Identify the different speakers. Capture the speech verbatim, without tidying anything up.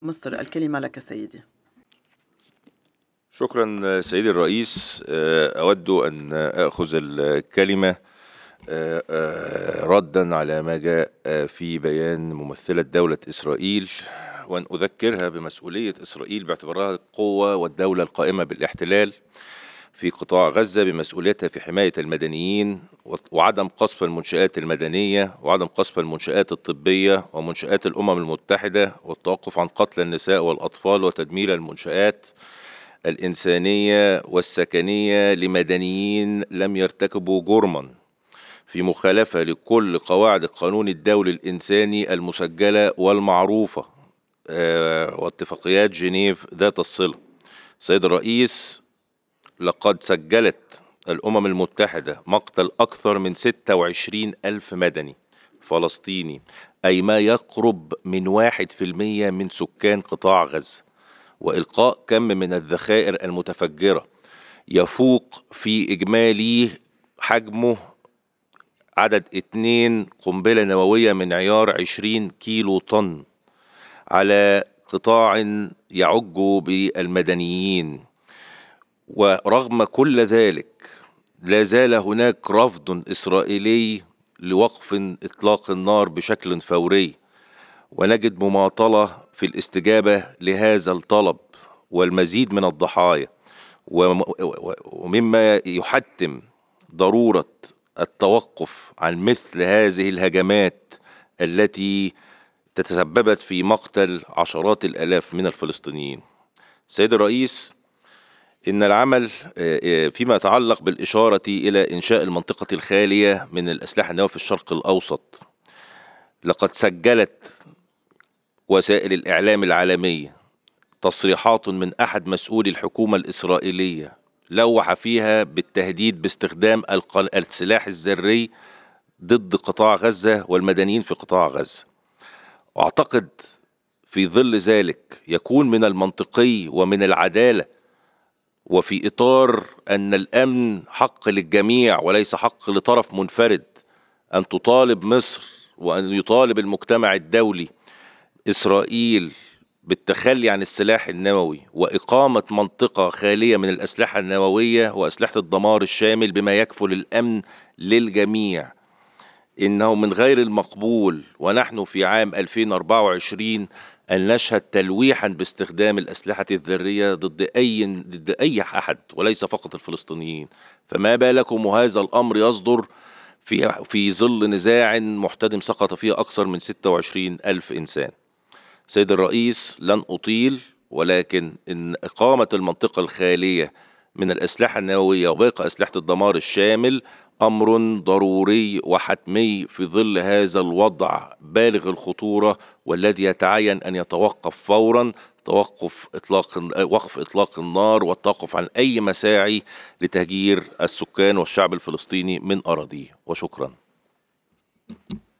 Speaker 1: مصر، الكلمة لك سيدي.
Speaker 2: شكرا سيدي الرئيس. آه، أود أن أخذ الكلمة آه، آه، ردا على ما جاء آه، في بيان ممثلة دولة إسرائيل، وأن أذكرها بمسؤولية إسرائيل باعتبارها القوة والدولة القائمة بالاحتلال في قطاع غزة، بمسؤوليتها في حماية المدنيين وعدم قصف المنشآت المدنية وعدم قصف المنشآت الطبية ومنشآت الأمم المتحدة، والتوقف عن قتل النساء والأطفال وتدمير المنشآت الإنسانية والسكنية لمدنيين لم يرتكبوا جرما، في مخالفة لكل قواعد القانون الدولي الإنساني المسجلة والمعروفة آه، واتفاقيات جنيف ذات الصلة. سيد الرئيس، لقد سجلت الأمم المتحدة مقتل أكثر من ستة وعشرين ألف مدني فلسطيني، أي ما يقرب من واحد في المية من سكان قطاع غزة، وإلقاء كم من الذخائر المتفجرة يفوق في إجمالي حجمه عدد اتنين قنبلة نووية من عيار عشرين كيلو طن على قطاع يعج بالمدنيين. ورغم كل ذلك لا زال هناك رفض إسرائيلي لوقف إطلاق النار بشكل فوري، ونجد مماطلة في الاستجابة لهذا الطلب والمزيد من الضحايا، ومما يحتم ضرورة التوقف عن مثل هذه الهجمات التي تسببت في مقتل عشرات الآلاف من الفلسطينيين. سيد الرئيس، إن العمل فيما يتعلق بالإشارة إلى إنشاء المنطقة الخالية من الأسلحة النووية في الشرق الأوسط، لقد سجلت وسائل الإعلام العالمية تصريحات من أحد مسؤولي الحكومة الإسرائيلية لوح فيها بالتهديد باستخدام السلاح الذري ضد قطاع غزة والمدنيين في قطاع غزة. أعتقد في ظل ذلك يكون من المنطقي ومن العدالة، وفي إطار أن الأمن حق للجميع وليس حق لطرف منفرد، أن تطالب مصر وأن يطالب المجتمع الدولي إسرائيل بالتخلي عن السلاح النووي وإقامة منطقة خالية من الأسلحة النووية وأسلحة الدمار الشامل بما يكفل الأمن للجميع. إنه من غير المقبول ونحن في عام ألفين وأربعة وعشرين أن نشهد تلويحا باستخدام الأسلحة الذرية ضد أي ضد أي أحد وليس فقط الفلسطينيين. فما بالكم وهذا الأمر يصدر في في ظل نزاع محتدم سقط فيه أكثر من ستة وعشرين ألف إنسان. سيد الرئيس، لن أطيل، ولكن إن إقامة المنطقة الخالية من الأسلحة النووية وباقي أسلحة الدمار الشامل أمر ضروري وحتمي في ظل هذا الوضع بالغ الخطورة، والذي يتعين أن يتوقف فورا، توقف إطلاق وقف إطلاق النار والتوقف عن أي مساعي لتهجير السكان والشعب الفلسطيني من أراضيه. وشكرا.